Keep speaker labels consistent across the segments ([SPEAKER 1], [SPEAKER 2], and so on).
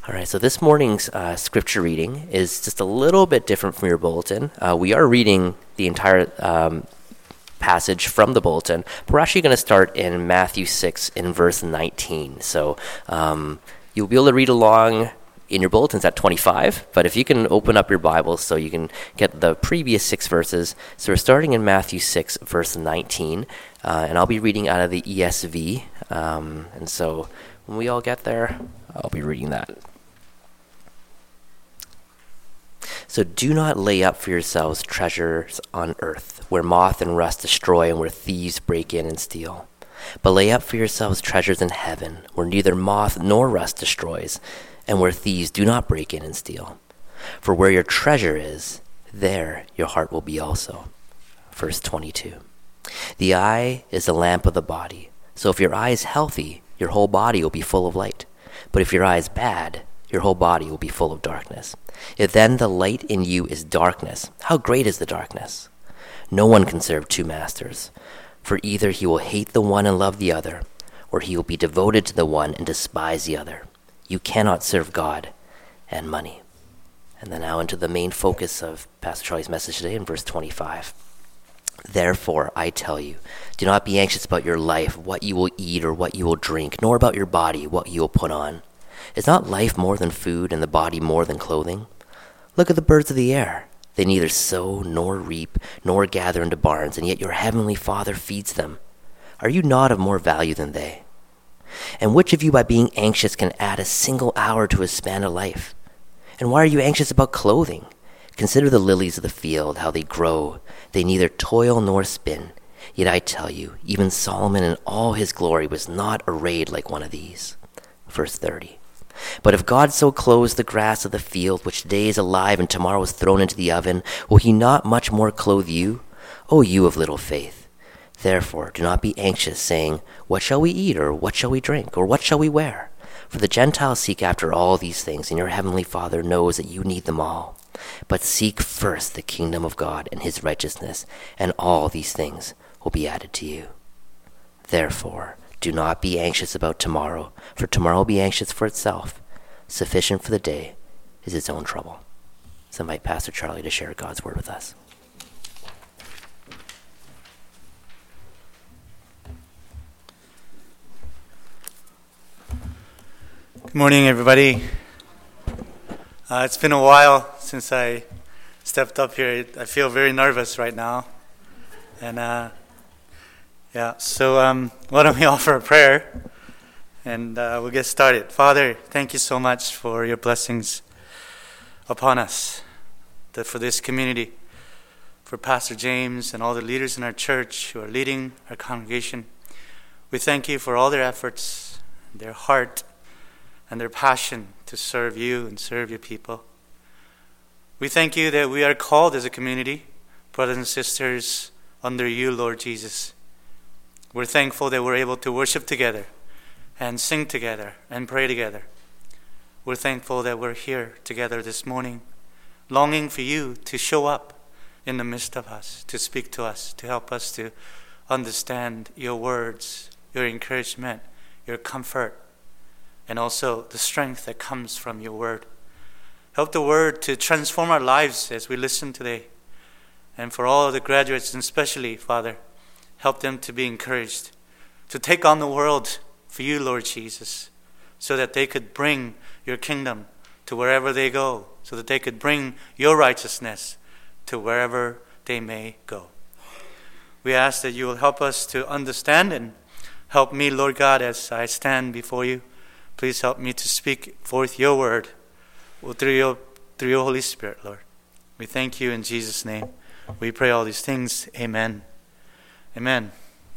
[SPEAKER 1] All right, so this morning's scripture reading is just a little bit different from your bulletin. We are reading the entire passage from the bulletin, but we're actually going to start in Matthew 6 in verse 19. So you'll be able to read along in your bulletins at 25, but if you can open up your Bibles so you can get the previous 6 verses. So we're starting in Matthew 6, verse 19, and I'll be reading out of the ESV. And so when we all get there, I'll be reading that. So do not lay up for yourselves treasures on earth, where moth and rust destroy and where thieves break in and steal. But lay up for yourselves treasures in heaven, where neither moth nor rust destroys, and where thieves do not break in and steal. For where your treasure is, there your heart will be also. Verse 22. The eye is the lamp of the body. So if your eye is healthy, your whole body will be full of light. But if your eye is bad, your whole body will be full of darkness. If then the light in you is darkness, how great is the darkness? No one can serve 2 masters, for either he will hate the one and love the other, or he will be devoted to the one and despise the other. You cannot serve God and money. And then now into the main focus of Pastor Charlie's message today in verse 25. Therefore, I tell you, do not be anxious about your life, what you will eat or what you will drink, nor about your body, what you will put on. Is not life more than food and the body more than clothing? Look at the birds of the air. They neither sow nor reap nor gather into barns, and yet your heavenly Father feeds them. Are you not of more value than they? And which of you by being anxious can add a single hour to his span of life? And why are you anxious about clothing? Consider the lilies of the field, how they grow. They neither toil nor spin. Yet I tell you, even Solomon in all his glory was not arrayed like one of these. Verse 30. But if God so clothes the grass of the field, which today is alive and tomorrow is thrown into the oven, will he not much more clothe you, O you of little faith? Therefore do not be anxious, saying, what shall we eat, or what shall we drink, or what shall we wear? For the Gentiles seek after all these things, and your heavenly Father knows that you need them all. But seek first the kingdom of God and his righteousness, and all these things will be added to you. Therefore, do not be anxious about tomorrow, for tomorrow will be anxious for itself. Sufficient for the day is its own trouble. So I invite Pastor Charlie to share God's word with us.
[SPEAKER 2] Good morning, everybody. It's been a while since I stepped up here. I feel very nervous right now. And so why don't we offer a prayer and we'll get started. Father, thank you so much for your blessings upon us, for this community, for Pastor James and all the leaders in our church who are leading our congregation. We thank you for all their efforts, their heart, and their passion to serve you and serve your people. We thank you that we are called as a community, brothers and sisters, under you, Lord Jesus. We're thankful that we're able to worship together and sing together and pray together. We're thankful that we're here together this morning, longing for you to show up in the midst of us, to speak to us, to help us to understand your words, your encouragement, your comfort, and also the strength that comes from your word. Help the word to transform our lives as we listen today. And for all of the graduates, and especially, Father, help them to be encouraged to take on the world for you, Lord Jesus, so that they could bring your kingdom to wherever they go, so that they could bring your righteousness to wherever they may go. We ask that you will help us to understand and help me, Lord God, as I stand before you. Please help me to speak forth your word through your Holy Spirit, Lord. We thank you in Jesus' name. We pray all these things. Amen. Amen.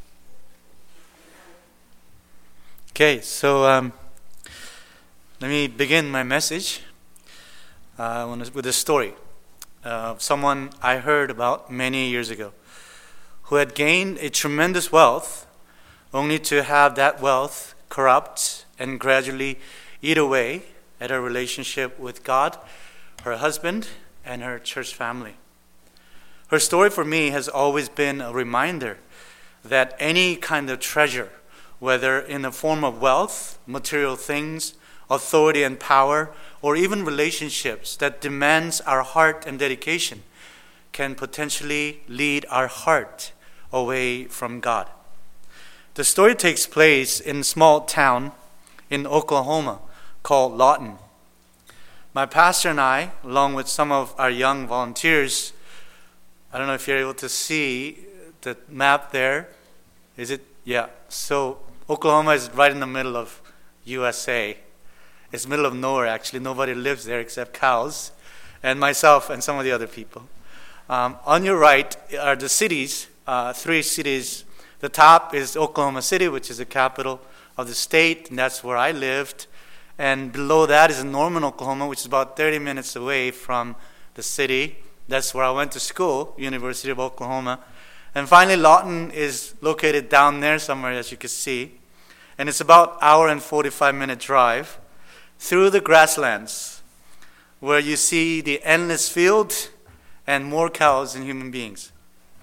[SPEAKER 2] Okay, so let me begin my message with a story of someone I heard about many years ago who had gained a tremendous wealth only to have that wealth corrupt and gradually eat away at her relationship with God, her husband, and her church family. Her story for me has always been a reminder that any kind of treasure, whether in the form of wealth, material things, authority and power, or even relationships that demands our heart and dedication can potentially lead our heart away from God. The story takes place in a small town in Oklahoma called Lawton. My pastor and I, along with some of our young volunteers, I don't know if you're able to see the map there. Is it? Yeah. So Oklahoma is right in the middle of USA. It's middle of nowhere, actually. Nobody lives there except cows and myself and some of the other people. On your right are the cities, 3 cities. The top is Oklahoma City, which is the capital of the state, and that's where I lived. And below that is Norman, Oklahoma, which is about 30 minutes away from the city. That's where I went to school, University of Oklahoma. And finally, Lawton is located down there somewhere, as you can see. And it's about an hour and 45-minute drive through the grasslands, where you see the endless field and more cows than human beings.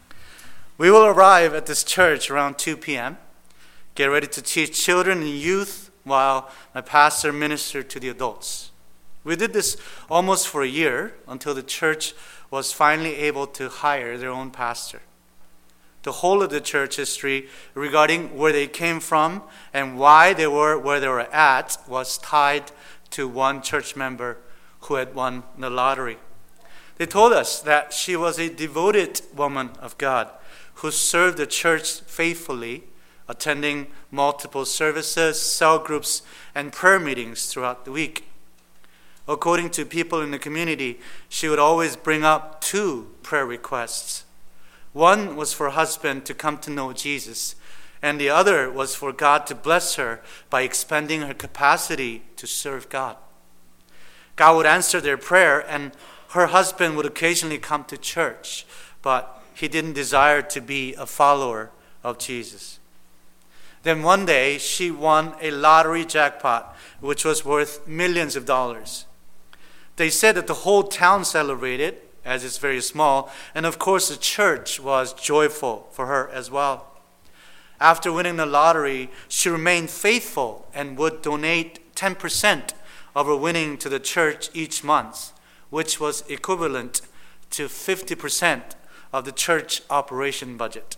[SPEAKER 2] We will arrive at this church around 2 p.m., get ready to teach children and youth while my pastor ministered to the adults. We did this almost for a year until the church was finally able to hire their own pastor. The whole of the church history regarding where they came from and why they were where they were at was tied to one church member who had won the lottery. They told us that she was a devoted woman of God who served the church faithfully, attending multiple services, cell groups, and prayer meetings throughout the week. According to people in the community, she would always bring up 2 prayer requests. One was for her husband to come to know Jesus, and the other was for God to bless her by expanding her capacity to serve God. God would answer their prayer, and her husband would occasionally come to church, but he didn't desire to be a follower of Jesus. Then one day, she won a lottery jackpot, which was worth millions of dollars. They said that the whole town celebrated, as it's very small, and of course the church was joyful for her as well. After winning the lottery, she remained faithful and would donate 10% of her winning to the church each month, which was equivalent to 50% of the church operation budget.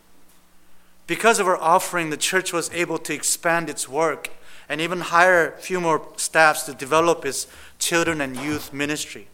[SPEAKER 2] Because of her offering, the church was able to expand its work and even hire a few more staffs to develop its children and youth ministry.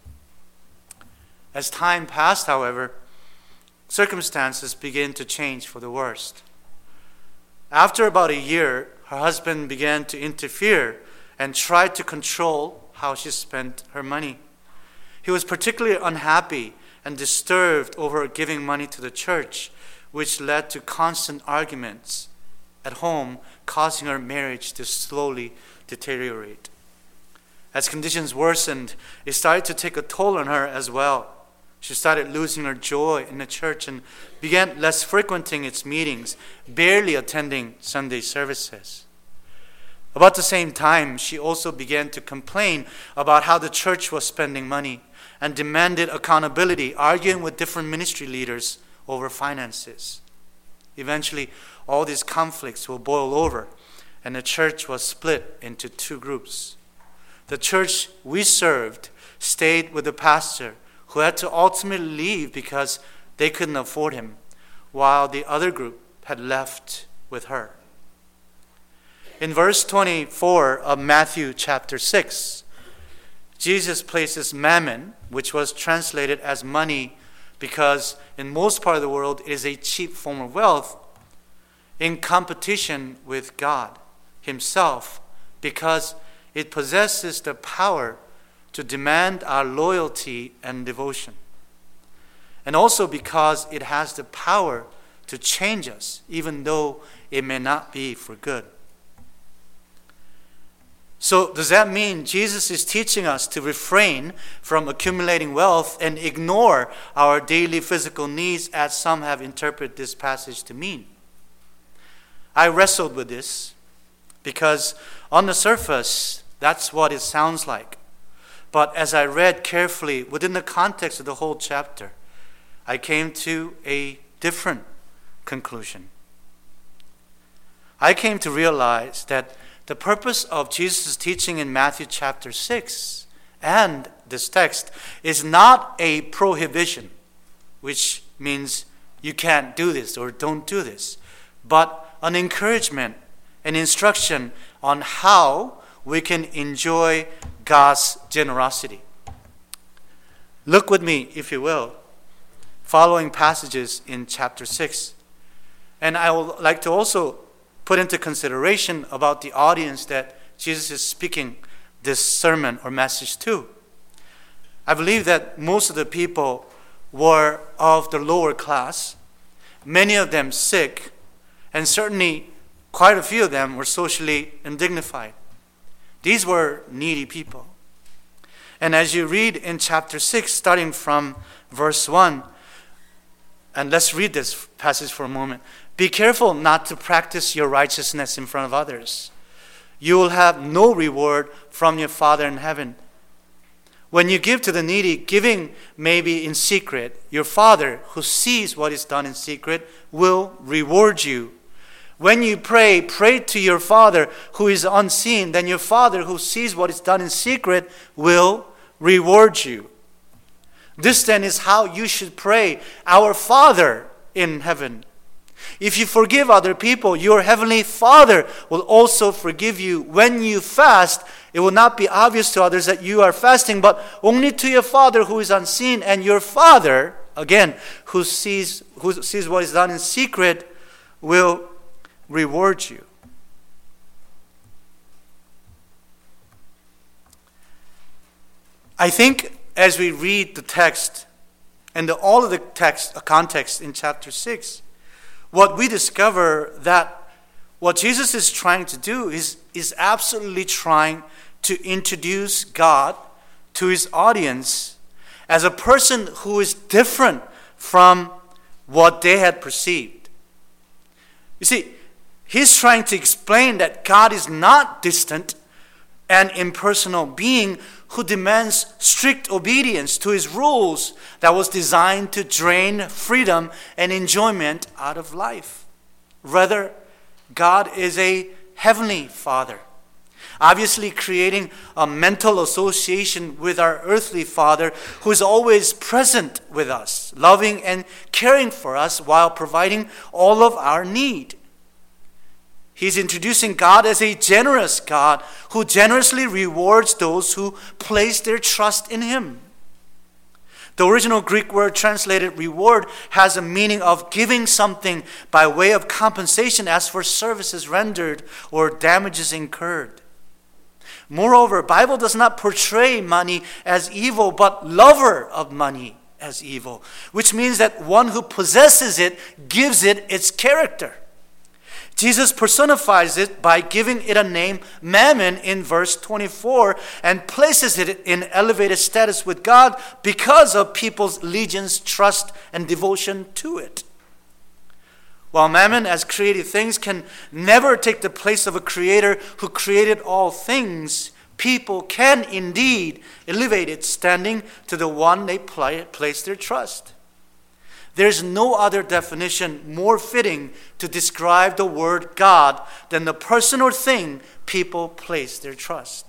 [SPEAKER 2] As time passed, however, circumstances began to change for the worst. After about a year, her husband began to interfere and tried to control how she spent her money. He was particularly unhappy and disturbed over her giving money to the church, which led to constant arguments at home, causing her marriage to slowly deteriorate. As conditions worsened, it started to take a toll on her as well. She started losing her joy in the church and began less frequenting its meetings, barely attending Sunday services. About the same time, she also began to complain about how the church was spending money and demanded accountability, arguing with different ministry leaders over finances. Eventually, all these conflicts will boil over, and the church was split into 2 groups. The church we served stayed with the pastor, who had to ultimately leave because they couldn't afford him, while the other group had left with her. In verse 24 of Matthew chapter 6, Jesus places mammon, which was translated as money because in most part of the world it is a cheap form of wealth, in competition with God himself, because it possesses the power to demand our loyalty and devotion. And also because it has the power to change us, even though it may not be for good. So does that mean Jesus is teaching us to refrain from accumulating wealth and ignore our daily physical needs, as some have interpreted this passage to mean? I wrestled with this because on the surface, that's what it sounds like. But as I read carefully within the context of the whole chapter, I came to a different conclusion. I came to realize that the purpose of Jesus' teaching in Matthew chapter 6 and this text is not a prohibition, which means you can't do this or don't do this, but an encouragement, an instruction on how we can enjoy God's generosity. Look with me, if you will, following passages in chapter 6. And I would like to also put into consideration about the audience that Jesus is speaking this sermon or message to. I believe that most of the people were of the lower class, many of them sick, and certainly quite a few of them were socially undignified. These were needy people. And as you read in chapter 6, starting from verse 1, and let's read this passage for a moment. Be careful not to practice your righteousness in front of others. You will have no reward from your Father in heaven. When you give to the needy, giving may be in secret. Your Father, who sees what is done in secret, will reward you. When you pray, pray to your Father who is unseen. Then your Father, who sees what is done in secret, will reward you. This then is how you should pray, Our Father in heaven. If you forgive other people, your heavenly Father will also forgive you. When you fast, it will not be obvious to others that you are fasting, but only to your Father who is unseen. And your Father, again, who sees what is done in secret, will reward you. I think as we read the text and all of the context in chapter 6, what we discover that what Jesus is trying to do is absolutely trying to introduce God to his audience as a person who is different from what they had perceived. You see, he's trying to explain that God is not distant and impersonal being who demands strict obedience to his rules that was designed to drain freedom and enjoyment out of life. Rather, God is a heavenly Father, obviously creating a mental association with our earthly Father who is always present with us, loving and caring for us while providing all of our need. He's introducing God as a generous God who generously rewards those who place their trust in him. The original Greek word translated reward has a meaning of giving something by way of compensation as for services rendered or damages incurred. Moreover, the Bible does not portray money as evil, but lover of money as evil, which means that one who possesses it gives it its character. Jesus personifies it by giving it a name, mammon, in verse 24, and places it in elevated status with God because of people's allegiance, trust, and devotion to it. While mammon, as created things, can never take the place of a creator who created all things, people can indeed elevate its standing to the one they place their trust. There's no other definition more fitting to describe the word God than the person or thing people place their trust.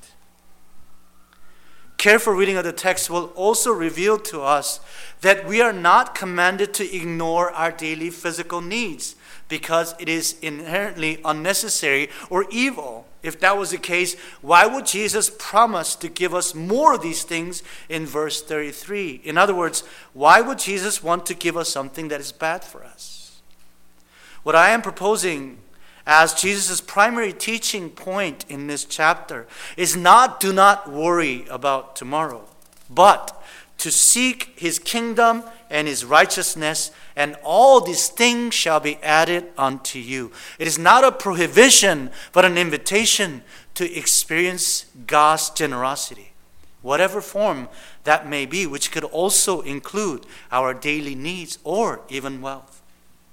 [SPEAKER 2] Careful reading of the text will also reveal to us that we are not commanded to ignore our daily physical needs because it is inherently unnecessary or evil. If that was the case, why would Jesus promise to give us more of these things in verse 33? In other words, why would Jesus want to give us something that is bad for us? What I am proposing as Jesus' primary teaching point in this chapter is not do not worry about tomorrow, but to seek his kingdom and his righteousness, and all these things shall be added unto you. It is not a prohibition, but an invitation to experience God's generosity, whatever form that may be, which could also include our daily needs or even wealth.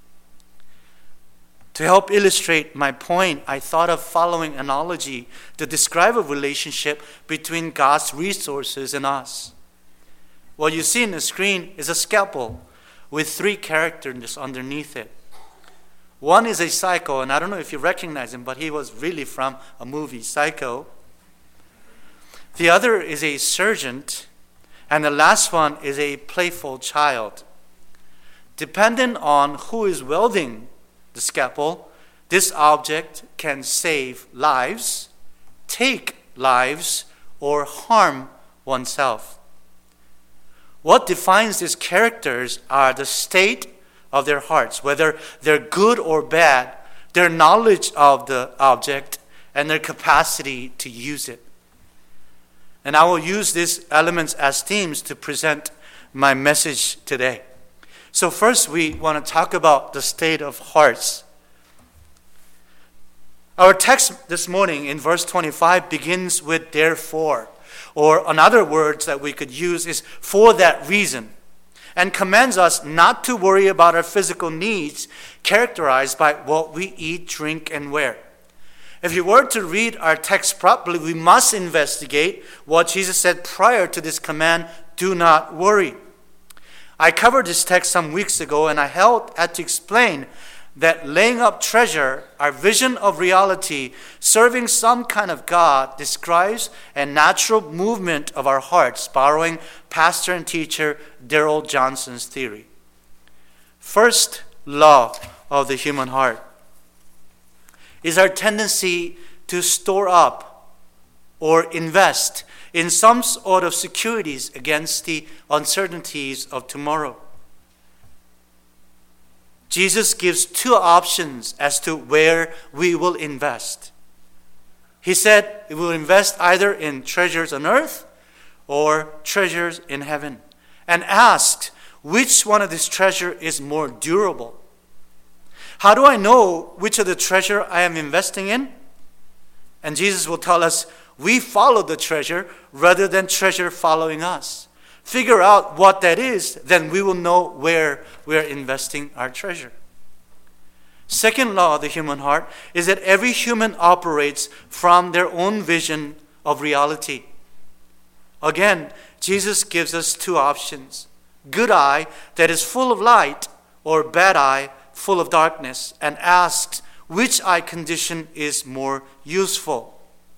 [SPEAKER 2] To help illustrate my point, I thought of following analogy to describe a relationship between God's resources and us. What you see on the screen is a scalpel with 3 characters underneath it. One is a psycho, and I don't know if you recognize him, but he was really from a movie, Psycho. The other is a surgeon, and the last one is a playful child. Depending on who is wielding the scalpel, this object can save lives, take lives, or harm oneself. What defines these characters are the state of their hearts, whether they're good or bad, their knowledge of the object, and their capacity to use it. And I will use these elements as themes to present my message today. So first, we want to talk about the state of hearts. Our text this morning in verse 25 begins with therefore, or another word that we could use is for that reason, and commands us not to worry about our physical needs characterized by what we eat, drink, and wear. If you were to read our text properly, we must investigate what Jesus said prior to this command, do not worry. I covered this text some weeks ago, and I had to explain that laying up treasure, our vision of reality, serving some kind of God, describes a natural movement of our hearts, borrowing pastor and teacher Darrell Johnson's theory. First law of the human heart is our tendency to store up or invest in some sort of securities against the uncertainties of tomorrow. Jesus gives two options as to where we will invest. He said we will invest either in treasures on earth or treasures in heaven, and asked which one of these treasures is more durable. How do I know which of the treasure I am investing in? And Jesus will tell us we follow the treasure rather than treasure following us. Figure out what that is, then we will know where we are investing our treasure. Second law of the human heart is that every human operates from their own vision of reality. Again, Jesus gives us two options. Good eye that is full of light, or bad eye full of darkness, and asks which eye condition is more useful.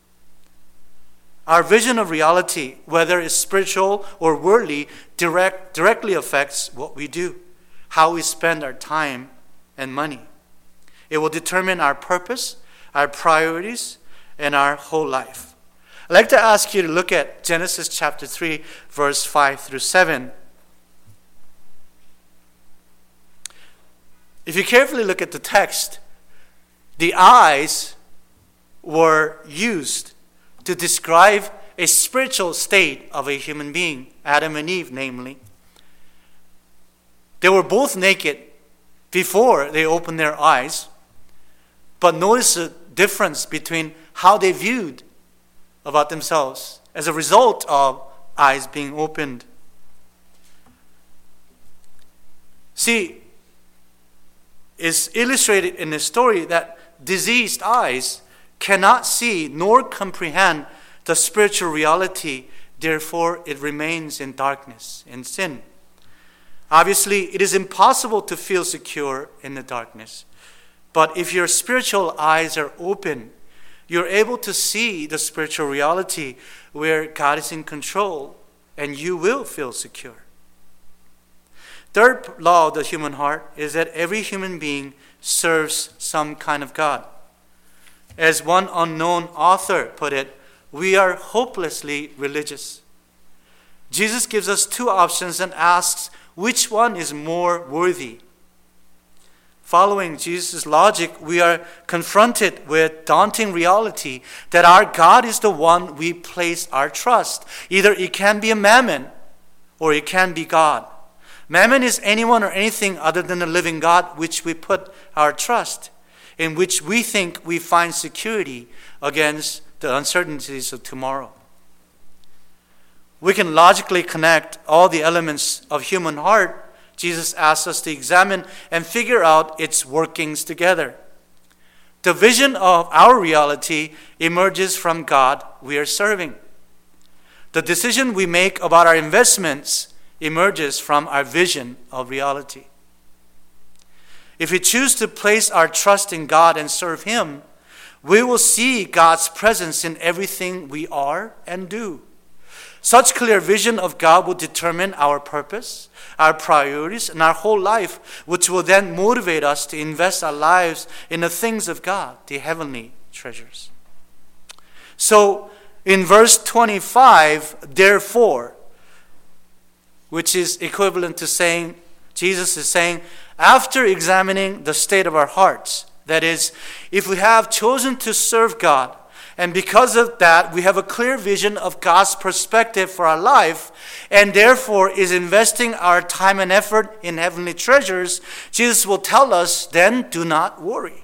[SPEAKER 2] Our vision of reality, whether it's spiritual or worldly, directly affects what we do, how we spend our time and money. It will determine our purpose, our priorities, and our whole life. I'd like to ask you to look at Genesis chapter 3, verse 5 through 7. If you carefully look at the text, the eyes were used to describe a spiritual state of a human being, Adam and Eve, namely. They were both naked before they opened their eyes, but notice the difference between how they viewed about themselves as a result of eyes being opened. See, it's illustrated in the story that diseased eyes cannot see nor comprehend the spiritual reality, therefore it remains in darkness, in sin. Obviously, it is impossible to feel secure in the darkness. But if your spiritual eyes are open, you're able to see the spiritual reality where God is in control, and you will feel secure. Third law of the human heart is that every human being serves some kind of God. As one unknown author put it, we are hopelessly religious. Jesus gives us two options and asks which one is more worthy. Following Jesus' logic, we are confronted with daunting reality that our God is the one we place our trust. Either it can be a mammon or it can be God. Mammon is anyone or anything other than the living God which we put our trust, in which we think we find security against the uncertainties of tomorrow. We can logically connect all the elements of human heart Jesus asks us to examine and figure out its workings together. The vision of our reality emerges from God we are serving. The decision we make about our investments emerges from our vision of reality. If we choose to place our trust in God and serve Him, we will see God's presence in everything we are and do. Such clear vision of God will determine our purpose, our priorities, and our whole life, which will then motivate us to invest our lives in the things of God, the heavenly treasures. So, in verse 25, therefore, which is equivalent to saying, Jesus is saying, after examining the state of our hearts, that is, if we have chosen to serve God, and because of that, we have a clear vision of God's perspective for our life, and therefore is investing our time and effort in heavenly treasures, Jesus will tell us, then do not worry.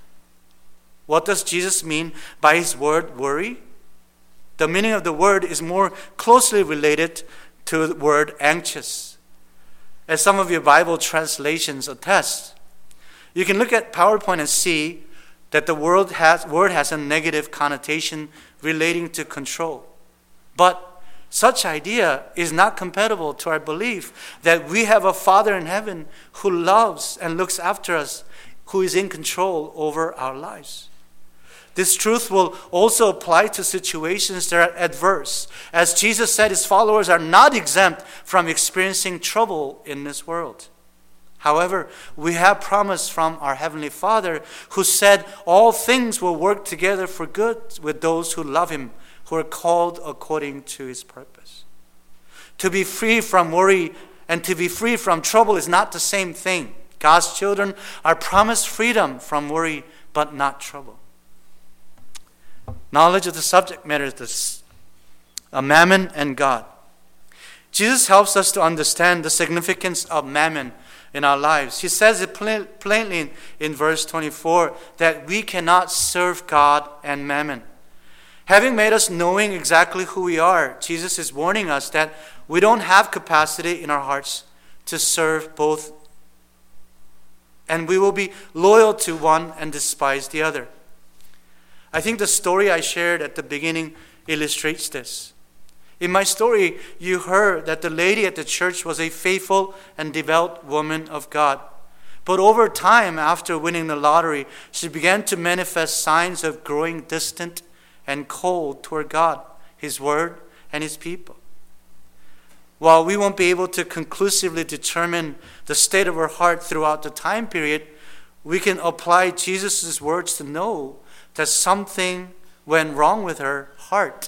[SPEAKER 2] What does Jesus mean by his word worry? The meaning of the word is more closely related to the word anxious, as some of your Bible translations attest. You can look at PowerPoint and see that the word has a negative connotation relating to control. But such idea is not compatible to our belief that we have a Father in heaven who loves and looks after us, who is in control over our lives. This truth will also apply to situations that are adverse. As Jesus said, his followers are not exempt from experiencing trouble in this world. However, we have promise from our Heavenly Father who said all things will work together for good with those who love him, who are called according to his purpose. To be free from worry and to be free from trouble is not the same thing. God's children are promised freedom from worry, but not trouble. Knowledge of the subject matter is this: mammon and God. Jesus helps us to understand the significance of mammon in our lives. He says it plainly in verse 24 that we cannot serve God and mammon. Having made us knowing exactly who we are, Jesus is warning us that we don't have capacity in our hearts to serve both, and we will be loyal to one and despise the other. I think the story I shared at the beginning illustrates this. In my story, you heard that the lady at the church was a faithful and devout woman of God. But over time, after winning the lottery, she began to manifest signs of growing distant and cold toward God, his word, and his people. While we won't be able to conclusively determine the state of her heart throughout the time period, we can apply Jesus' words to know that something went wrong with her heart.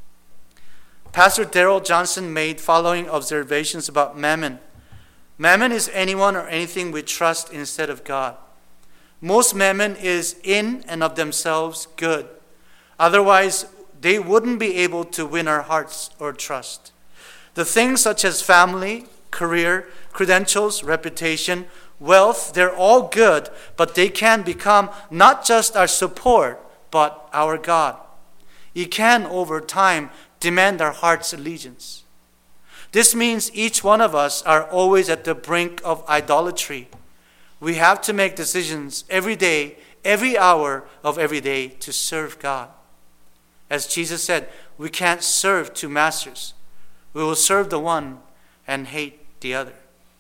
[SPEAKER 2] Pastor Darrell Johnson made following observations about mammon. Mammon is anyone or anything we trust instead of God. Most mammon is in and of themselves good. Otherwise, they wouldn't be able to win our hearts or trust. The things such as family, career, credentials, reputation, wealth, they're all good, but they can become not just our support, but our God. It can, over time, demand our heart's allegiance. This means each one of us are always at the brink of idolatry. We have to make decisions every day, every hour of every day to serve God. As Jesus said, we can't serve two masters. We will serve the one and hate the other.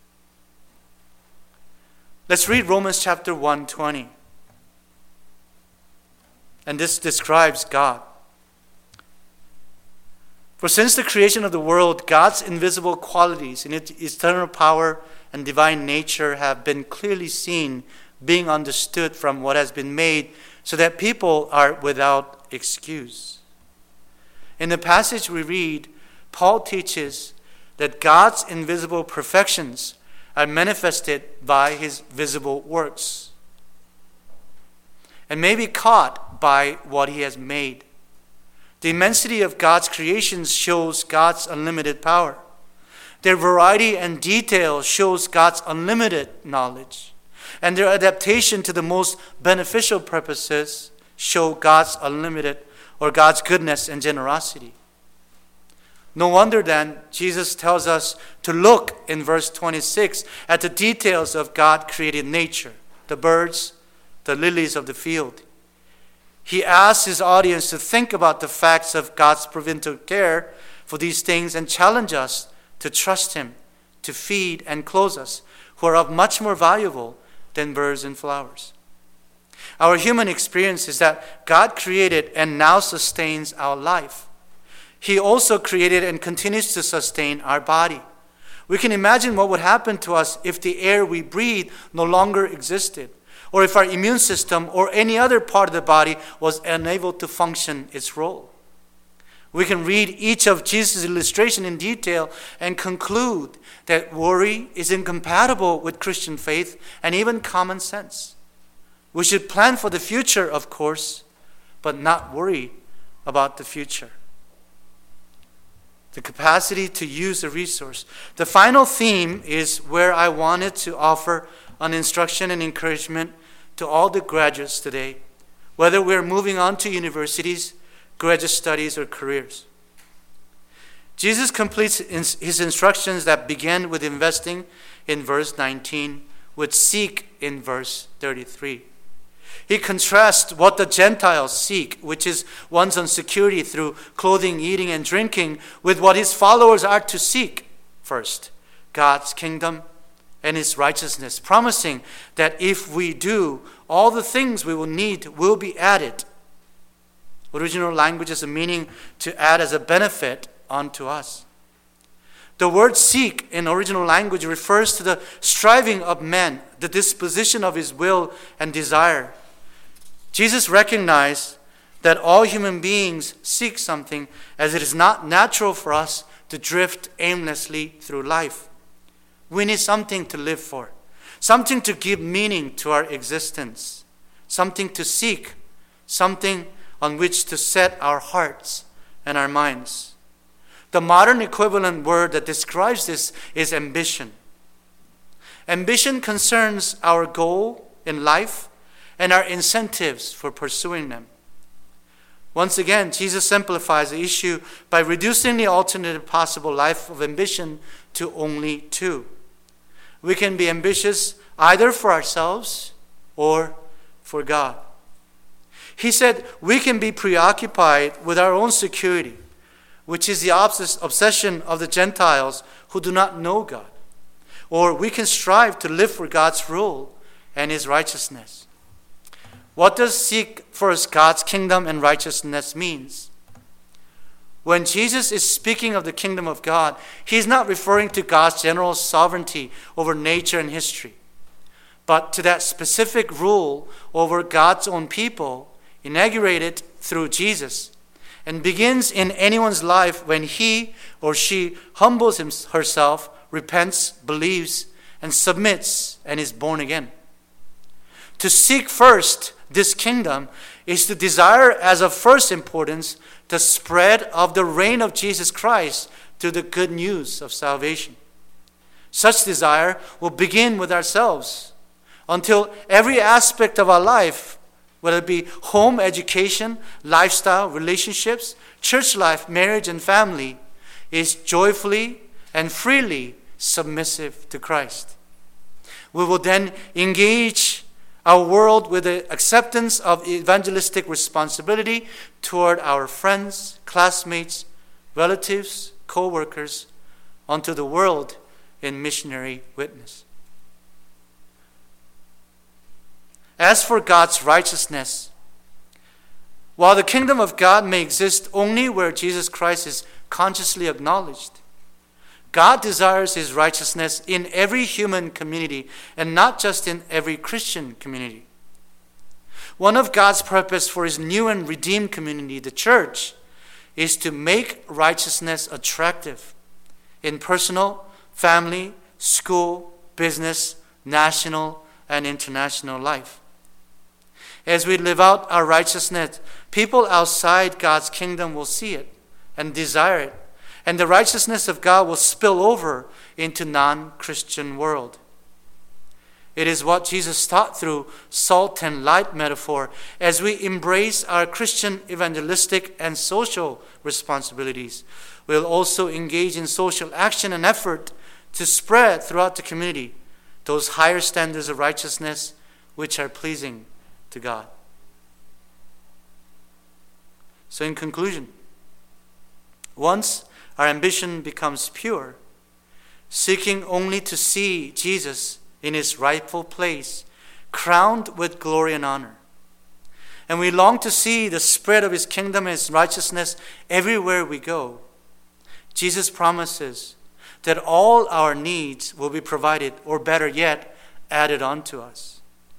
[SPEAKER 2] Let's read Romans chapter 1:20. And this describes God. For since the creation of the world, God's invisible qualities in its eternal power and divine nature have been clearly seen, being understood from what has been made, so that people are without excuse. In the passage we read, Paul teaches that God's invisible perfections are manifested by his visible works and may be caught by what he has made. The immensity of God's creations shows God's unlimited power. Their variety and detail shows God's unlimited knowledge. And their adaptation to the most beneficial purposes show God's unlimited or God's goodness and generosity. No wonder then Jesus tells us to look in verse 26 at the details of God-created nature, the birds, the lilies of the field. He asks his audience to think about the facts of God's providential care for these things and challenge us to trust him, to feed and clothe us, who are of much more valuable than birds and flowers. Our human experience is that God created and now sustains our life. He also created and continues to sustain our body. We can imagine what would happen to us if the air we breathe no longer existed, or if our immune system or any other part of the body was unable to function its role. We can read each of Jesus' illustration in detail and conclude that worry is incompatible with Christian faith and even common sense. We should plan for the future, of course, but not worry about the future. The capacity to use a resource. The final theme is where I wanted to offer an instruction and encouragement to all the graduates today, whether we're moving on to universities, graduate studies, or careers. Jesus completes his instructions that began with investing in verse 19 with seek in verse 33. He contrasts what the Gentiles seek, which is one's own security through clothing, eating, and drinking, with what his followers are to seek first, God's kingdom and his righteousness, promising that if we do, all the things we will need will be added. Original language is a meaning to add as a benefit unto us. The word seek in original language refers to the striving of man, the disposition of his will and desire. Jesus recognized that all human beings seek something, as it is not natural for us to drift aimlessly through life. We need something to live for, something to give meaning to our existence, something to seek, something on which to set our hearts and our minds. The modern equivalent word that describes this is ambition. Ambition concerns our goal in life and our incentives for pursuing them. Once again, Jesus simplifies the issue by reducing the alternative possible life of ambition to only two. We can be ambitious either for ourselves or for God. He said we can be preoccupied with our own security, which is the obsession of the Gentiles who do not know God. Or we can strive to live for God's rule and his righteousness. What does seek first God's kingdom and righteousness means? When Jesus is speaking of the kingdom of God, he's not referring to God's general sovereignty over nature and history, but to that specific rule over God's own people inaugurated through Jesus and begins in anyone's life when he or she humbles herself, repents, believes, and submits and is born again. To seek first this kingdom is to desire as of first importance the spread of the reign of Jesus Christ through the good news of salvation. Such desire will begin with ourselves until every aspect of our life, whether it be home, education, lifestyle, relationships, church life, marriage, and family, is joyfully and freely submissive to Christ. We will then engage our world with the acceptance of evangelistic responsibility toward our friends, classmates, relatives, co-workers, unto the world in missionary witness. As for God's righteousness, while the kingdom of God may exist only where Jesus Christ is consciously acknowledged, God desires his righteousness in every human community and not just in every Christian community. One of God's purpose for his new and redeemed community, the church, is to make righteousness attractive in personal, family, school, business, national, and international life. As we live out our righteousness, people outside God's kingdom will see it and desire it. And the righteousness of God will spill over into non-Christian world. It is what Jesus taught through salt and light metaphor as we embrace our Christian evangelistic and social responsibilities. We'll also engage in social action and effort to spread throughout the community those higher standards of righteousness which are pleasing to God. So in conclusion, once our ambition becomes pure, seeking only to see Jesus in his rightful place crowned with glory and honor. And we long to see the spread of His kingdom and His righteousness everywhere we go. Jesus promises that all our needs will be provided, or better yet, added on to us.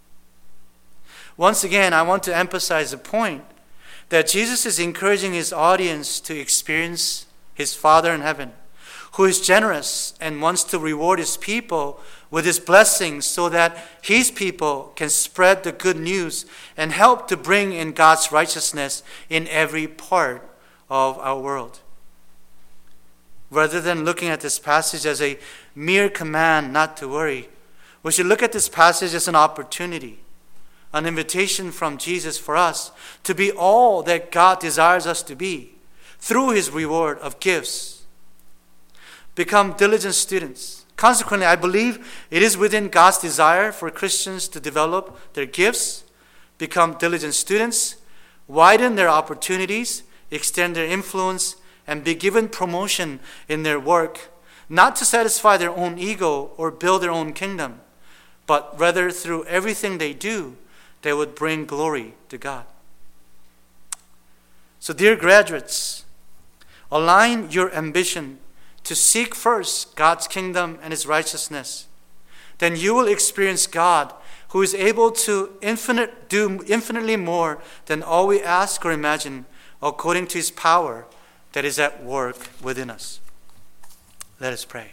[SPEAKER 2] Once again, I want to emphasize the point that Jesus is encouraging His audience to experience His Father in heaven, who is generous and wants to reward His people with His blessings so that His people can spread the good news and help to bring in God's righteousness in every part of our world. Rather than looking at this passage as a mere command not to worry, we should look at this passage as an opportunity, an invitation from Jesus for us to be all that God desires us to be through His reward of gifts. Become diligent students. Consequently, I believe it is within God's desire for Christians to develop their gifts, become diligent students, widen their opportunities, extend their influence, and be given promotion in their work, not to satisfy their own ego or build their own kingdom, but rather through everything they do, they would bring glory to God. So, dear graduates, align your ambition to seek first God's kingdom and His righteousness. Then you will experience God, who is able to do infinitely more than all we ask or imagine, according to His power that is at work within us. Let us pray.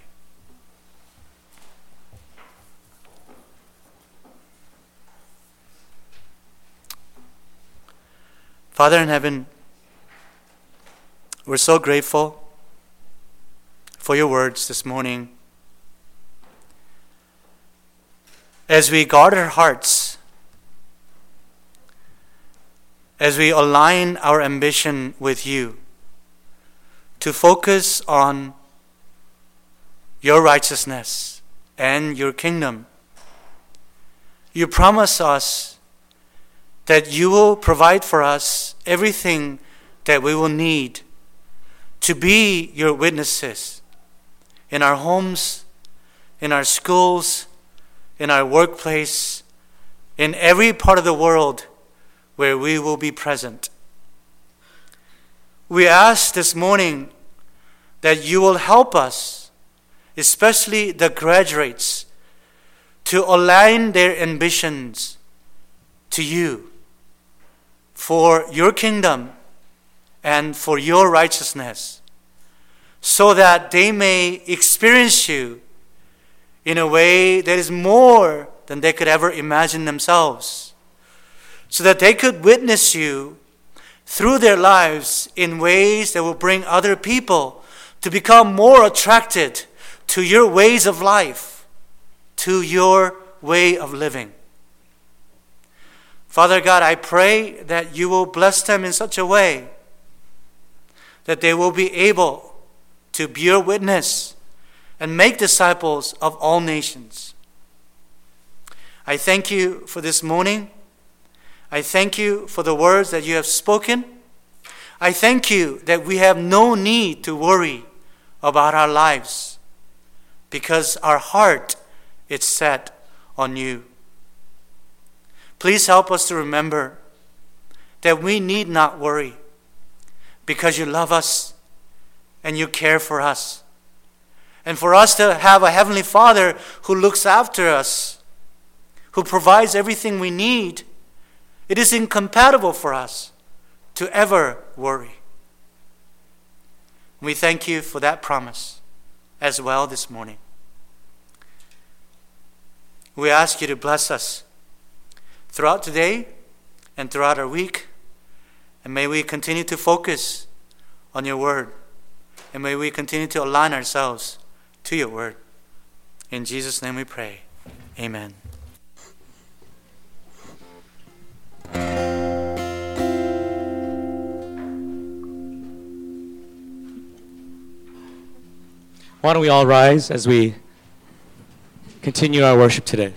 [SPEAKER 2] Father in heaven, we're so grateful for your words this morning. As we guard our hearts, as we align our ambition with you, to focus on your righteousness and your kingdom, you promise us that you will provide for us everything that we will need to be your witnesses in our homes, in our schools, in our workplace, in every part of the world where we will be present. We ask this morning that you will help us, especially the graduates, to align their ambitions to you for your kingdom and for your righteousness, so that they may experience you in a way that is more than they could ever imagine themselves, so that they could witness you through their lives in ways that will bring other people to become more attracted to your ways of life, to your way of living. Father God, I pray that you will bless them in such a way that they will be able to be your witness and make disciples of all nations. I thank you for this morning. I thank you for the words that you have spoken. I thank you that we have no need to worry about our lives because our heart is set on you. Please help us to remember that we need not worry because you love us and you care for us. And for us to have a Heavenly Father who looks after us, who provides everything we need, it is incompatible for us to ever worry. We thank you for that promise as well this morning. We ask you to bless us throughout today and throughout our week, and may we continue to focus on your word, and may we continue to align ourselves to your word. In Jesus' name we pray. Amen.
[SPEAKER 3] Why don't we all rise as we continue our worship today?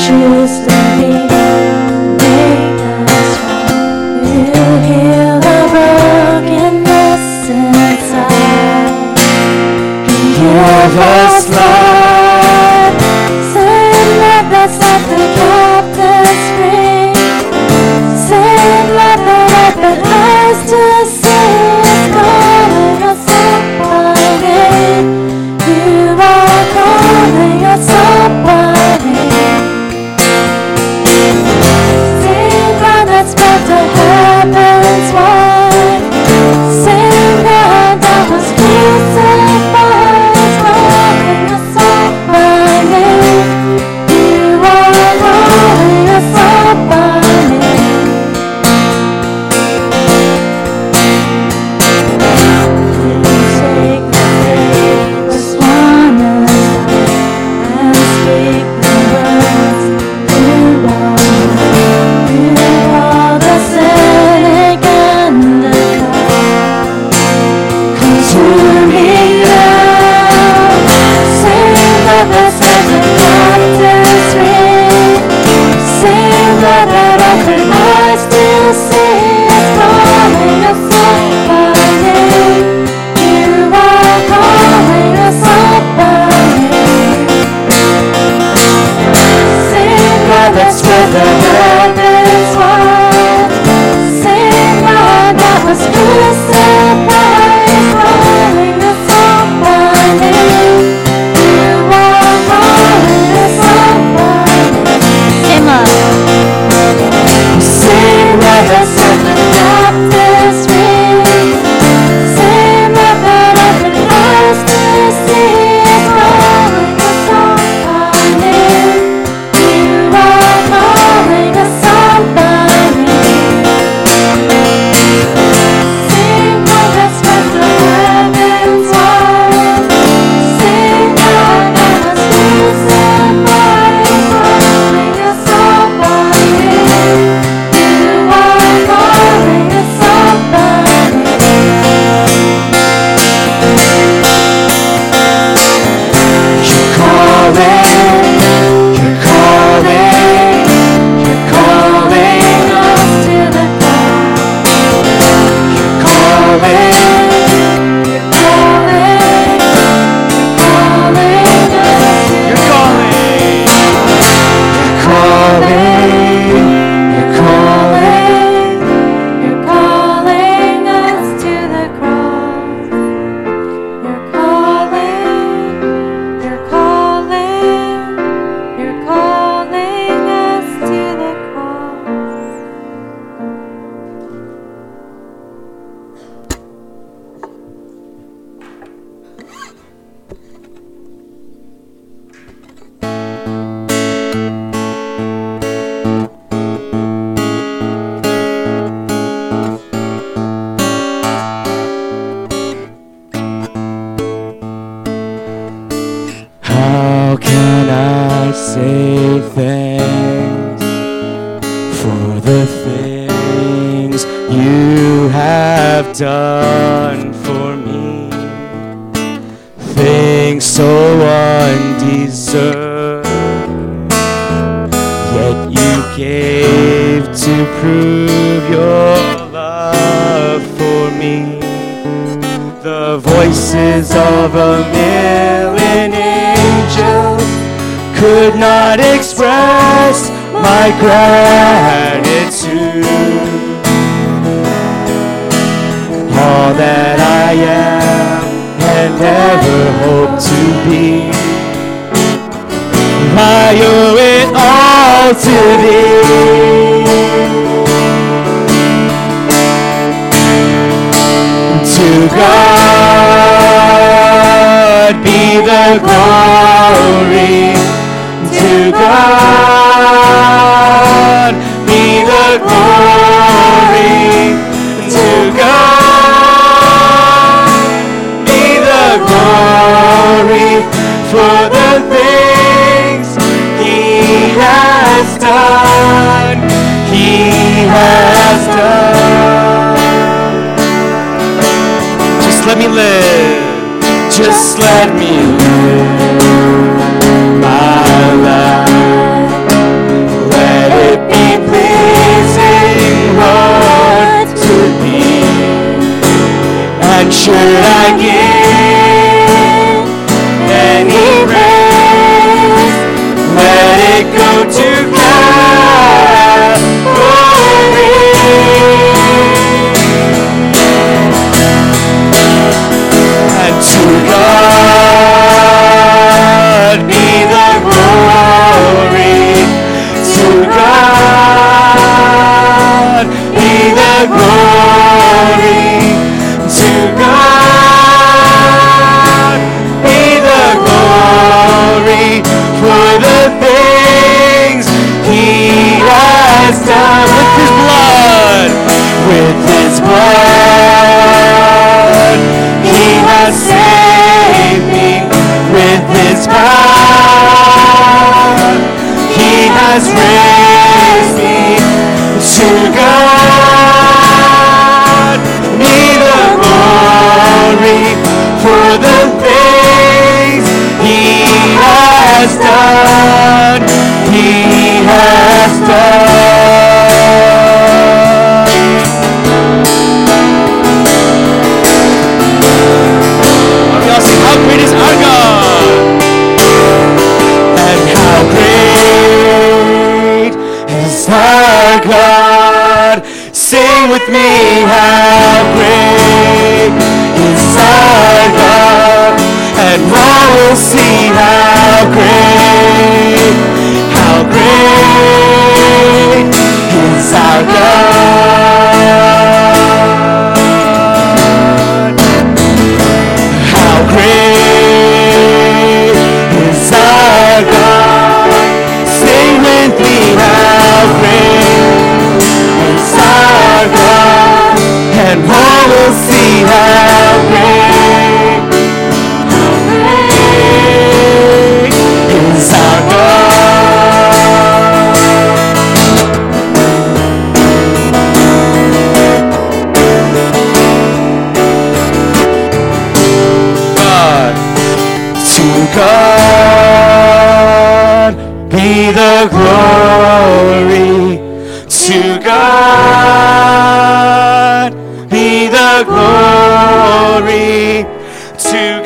[SPEAKER 4] Just let me make us whole. You heal the brokenness inside. Give us life. Send love that set the captives free. Send love that opened eyes to see. It's calling us up by name. You are calling us up by name. Sing God that spread the heavens wide. Sing God that was crucified. It's calling us up by name. You are calling us up by name. Take the faithless one aside and speak the words to love. You are the cynic and the cloud. Come to me now. Sing love that sets the captives free. Sing love that opened eyes to see. It's calling us up by name. You are calling us up by name. Sing God that spread the heavens wide. Sing God that was crucified. It's calling us up by name. You are calling us up by name. Sing love that set the captives free. Sing love that opened eyes to see. It's calling us up by name. You are calling us up by name. Sing love that spread the heavens wide. Sing love that was crucified. It's calling us up by name. You are calling us up by name. You're calling, you're calling, you're calling us to the cross. You're calling, you're calling, you're calling us to the cross. You're calling, you're calling, you're calling us to the cross. You're calling, you're calling, you're calling us to the cross.
[SPEAKER 3] How can I say thanks for the things you have done for me? Things so undeserved, yet you gave to prove your love for me. The voices of a million angels could not express my gratitude. All that I am and ever hope to be, I owe it all to thee. To God be the glory. To God be the glory. To God be the glory for the things He has done. He has done. Just let me live. Just let me live my life go to Calvary. And to God be the glory. To God be the glory. To God be the glory for the things He has done with His blood. He has saved me with His power. He has raised me. To God be the glory for the things He has done. He has done. We all sing, how great is our God? And how great is our God? Sing with me, how great is our God? And all will see how great is our God. How great is our God? Sing with me, how great is our God? And all will see how great is our God. To God be the glory. To God be the glory. To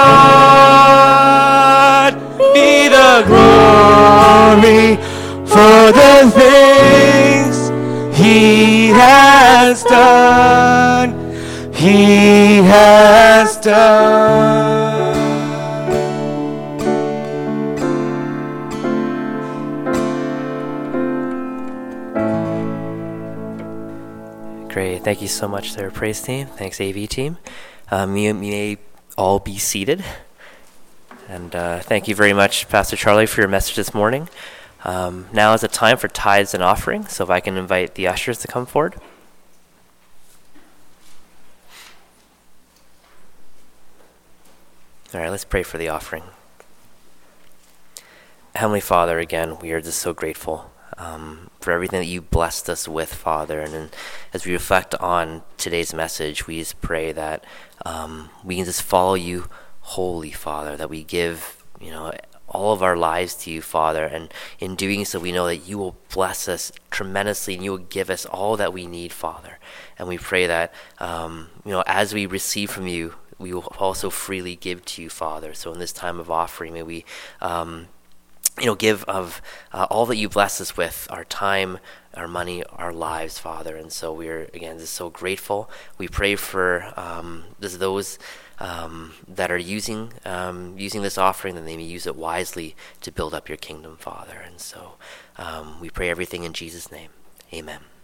[SPEAKER 3] God be the glory for the things He has done. He has done.
[SPEAKER 1] Great. Thank you so much to our praise team. Thanks, AV team. You may all be seated. And thank you very much, Pastor Charlie, for your message this morning. Now is the time for tithes and offering. So if I can invite the ushers to come forward. All right, let's pray for the offering. Heavenly Father, again, we are just so grateful for everything that you blessed us with, Father. And as we reflect on today's message, we just pray that we can just follow you wholly, Father, that we give, all of our lives to you, Father. And in doing so, we know that you will bless us tremendously and you will give us all that we need, Father. And we pray that, as we receive from you, we will also freely give to you, Father. So in this time of offering, may we give of all that you bless us with, our time, our money, our lives, Father. And so we're, again, just so grateful. We pray for those that are using this offering, that they may use it wisely to build up your kingdom, Father. And so we pray everything in Jesus' name. Amen.